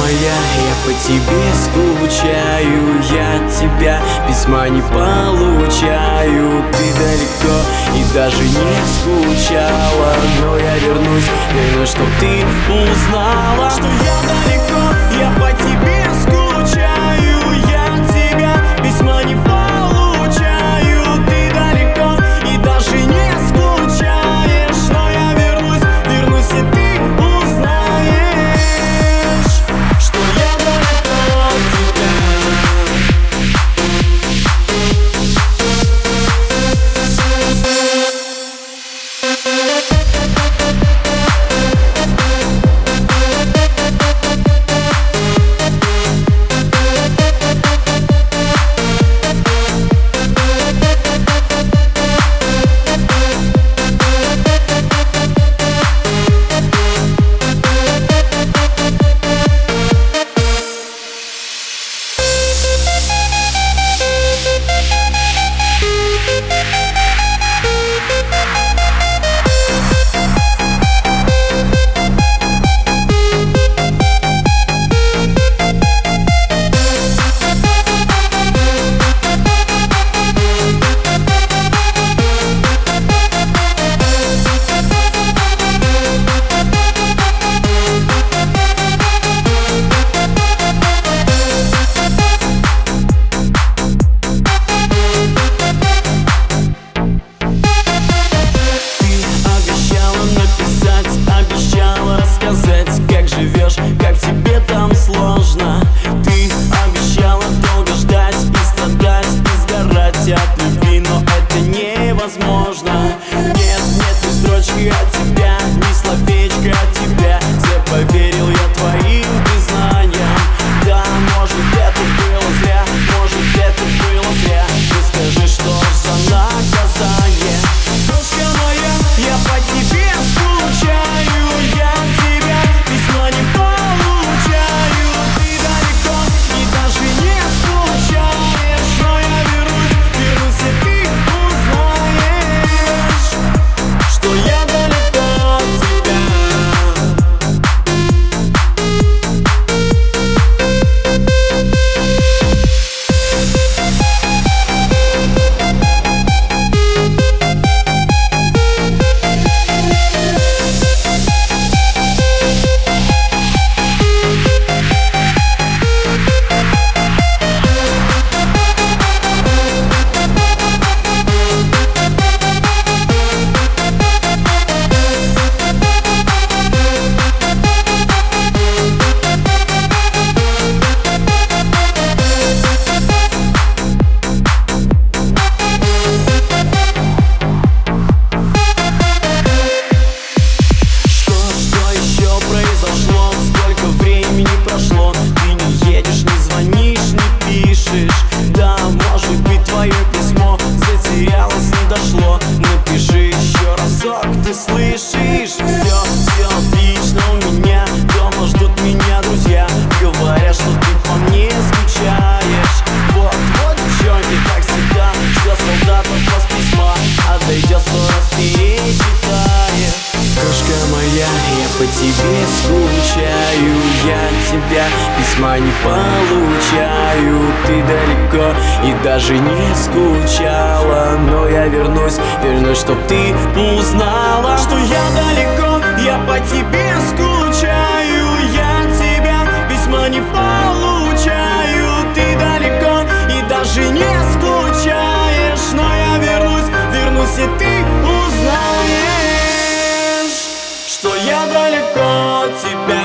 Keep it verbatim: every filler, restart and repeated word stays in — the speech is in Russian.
моя, я по тебе скучаю, я от тебя письма не получаю. Ты далеко и даже не скучала, но я вернусь, верно, чтоб ты узнала, что я далеко, я по тебе скучаю, я от тебя письма не получаю. Ты далеко и даже не скучаешь, но я вернусь, вернусь и ты узнаешь, что я далеко от тебя. Как тебе там сложно. Ты обещала долго ждать и страдать, и сгорать от любви, но это невозможно. Нет, нет ни строчки от тебя, ни словечка от тебя. Все поверил я твоим признаниям. Да, может это было зря, может это было зря. Ты скажи, что за наказание. Дружка моя, я по тебе скучаю, я от тебя письма не получаю. Ты далеко и даже не скучаешь, но я вернусь, вернусь и ты узнаешь, что я далеко от тебя. Ты слышишь? Все, все отлично у меня. Дома ждут меня друзья, говорят, что ты по мне скучаешь. Вот, вот девчонки, как всегда, ждет солдатов после письма, а дойдет сто раз перечитает. Крошка моя, я по тебе скучаю, я от тебя письма не получаю. Ты далеко и даже не скучала, но я вернусь, вернусь, чтоб ты узнала, что я далеко, я по тебе скучаю, я от тебя письма не получаю. Ты далеко и даже не скучаешь, но я вернусь, вернусь и ты узнаешь, что я далеко от тебя.